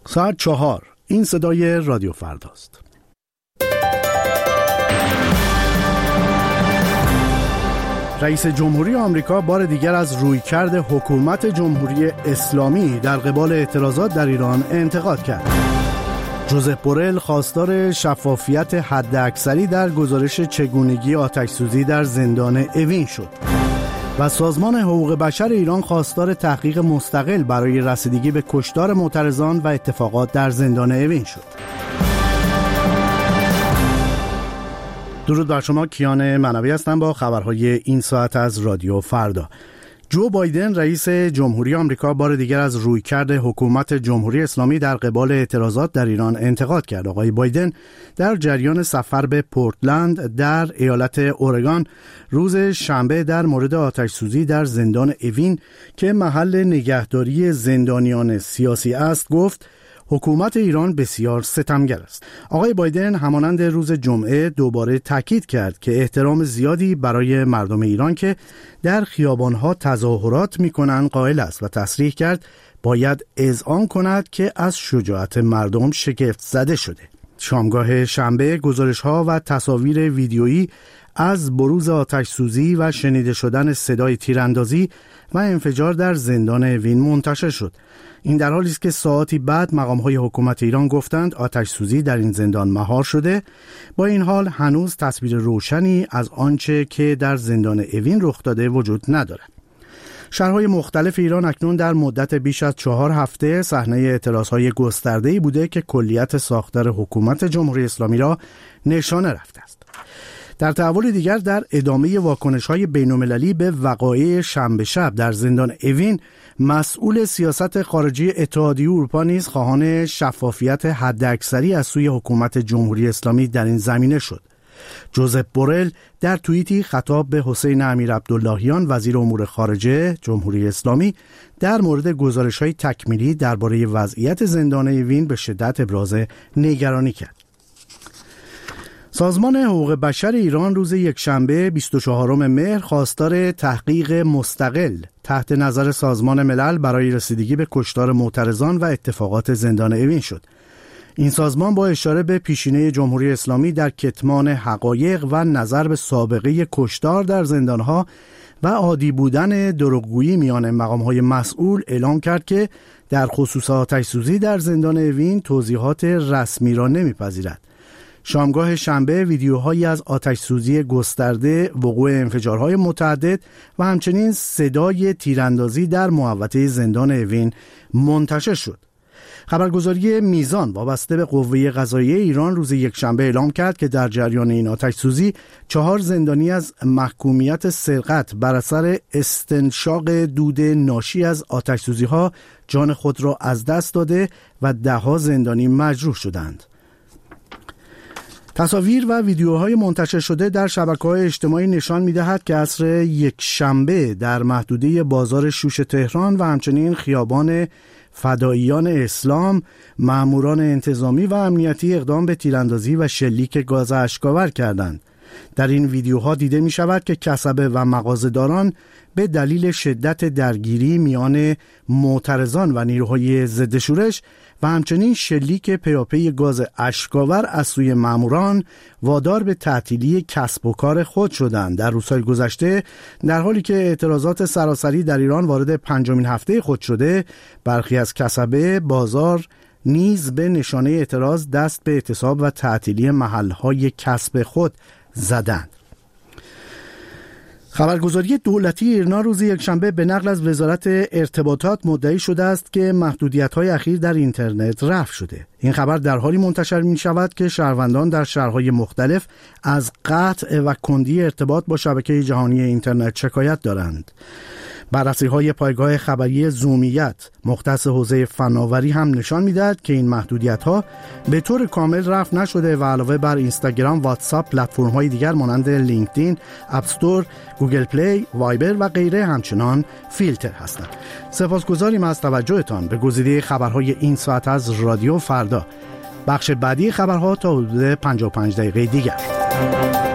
ساعت 4. این صدای رادیو فرداست. رئیس جمهوری آمریکا بار دیگر از رویکرد حکومت جمهوری اسلامی در قبال اعتراضات در ایران انتقاد کرد. جوزف بورل خواستار شفافیت حداکثری در گزارش چگونگی آتش‌سوزی در زندان اوین شد و سازمان حقوق بشر ایران خواستار تحقیق مستقل برای رسیدگی به کشتار معترضان و اتفاقات در زندان اوین شد. درود بر شما، کیان منوی هستم با خبرهای این ساعت از رادیو فردا. جو بایدن رئیس جمهوری آمریکا بار دیگر از رویکرد حکومت جمهوری اسلامی در قبال اعتراضات در ایران انتقاد کرد. آقای بایدن در جریان سفر به پورتلند در ایالت اورگان روز شنبه در مورد آتش‌سوزی در زندان اوین که محل نگهداری زندانیان سیاسی است گفت حکومت ایران بسیار ستمگر است. آقای بایدن همانند روز جمعه دوباره تاکید کرد که احترام زیادی برای مردم ایران که در خیابانها تظاهرات می‌کنند قائل است و تصریح کرد باید اذعان کند که از شجاعت مردم شگفت زده شده. شامگاه شنبه گزارش‌ها و تصاویر ویدیویی از بروز آتش‌سوزی و شنیده شدن صدای تیراندازی و انفجار در زندان اوین منتشر شد. این در حالی است که ساعتی بعد مقام‌های حکومت ایران گفتند آتش‌سوزی در این زندان مهار شده. با این حال هنوز تصویر روشنی از آنچه که در زندان اوین رخ داده وجود ندارد. شهرهای مختلف ایران اکنون در مدت بیش از 4 هفته صحنه اعتراضهای گسترده‌ای بوده که کلیت ساختار حکومت جمهوری اسلامی را نشانه رفته است. در تحول دیگر در ادامه واکنش‌های بین‌المللی به وقایع شنبه شب در زندان اوین، مسئول سیاست خارجی اتحادیه اروپا نیز خواهان شفافیت حداکثری از سوی حکومت جمهوری اسلامی در این زمینه شد. جوزف بورل در توییتی خطاب به حسین امیرعبداللهیان وزیر امور خارجه جمهوری اسلامی در مورد گزارش‌های تکمیلی درباره وضعیت زندان اوین به شدت ابراز نگرانی کرد. سازمان حقوق بشر ایران روز یکشنبه 24 مهر خواستار تحقیق مستقل تحت نظر سازمان ملل برای رسیدگی به کشتار معترضان و اتفاقات زندان اوین شد. این سازمان با اشاره به پیشینه جمهوری اسلامی در کتمان حقایق و نظر به سابقه کشتار در زندانها و عادی بودن دروغگویی میان مقام‌های مسئول اعلام کرد که در خصوص آتش‌سوزی در زندان اوین توضیحات رسمی را نمی‌پذیرد. شامگاه شنبه ویدیوهایی از آتش‌سوزی گسترده، وقوع انفجارهای متعدد و همچنین صدای تیراندازی در محوطه زندان اوین منتشر شد. خبرگزاری میزان وابسته به قوه قضاییه ایران روز یکشنبه اعلام کرد که در جریان این آتش‌سوزی 4 زندانی از محکومیت سرقت بر اثر استنشاق دود ناشی از آتش‌سوزی‌ها جان خود را از دست داده و 10 زندانی مجروح شدند. تصاویر و ویدیوهای منتشر شده در شبکه‌های اجتماعی نشان می‌دهد که عصر یکشنبه در محدوده بازار شوش تهران و همچنین خیابان فداییان اسلام ماموران انتظامی و امنیتی اقدام به تیراندازی و شلیک گاز اشک‌آور کردند. در این ویدیوها دیده می‌شود که کسبه و مغازه‌داران به دلیل شدت درگیری میان معترضان و نیروهای ضد شورش و همچنین شلیک پیاپی گاز اشک‌آور از سوی ماموران وادار به تعطیلی کسب و کار خود شدند. در روزهای گذشته در حالی که اعتراضات سراسری در ایران وارد 5مین هفته خود شده، برخی از کسبه بازار نیز به نشانه اعتراض دست به اعتصاب و تعطیلی محل‌های کسب خود زدند. خبرگزاری دولتی ایرنا روز یکشنبه به نقل از وزارت ارتباطات مدعی شده است که محدودیت‌های اخیر در اینترنت رفع شده. این خبر در حالی منتشر می‌شود که شهروندان در شهرهای مختلف از قطع و کندی ارتباط با شبکه جهانی اینترنت شکایت دارند. بررسی‌های پایگاه خبری زومیت مختص حوزه فناوری هم نشان می‌دهد که این محدودیت‌ها به طور کامل رفع نشده و علاوه بر اینستاگرام، واتساپ، پلتفرم‌های دیگر مانند لینکدین، اپستور، گوگل پلی، وایبر و غیره همچنان فیلتر هستند. سپاسگزاریم از توجهتان به گزیده خبرهای این ساعت از رادیو فردا. بخش بعدی خبرها تا حدود 55 دقیقه دیگر.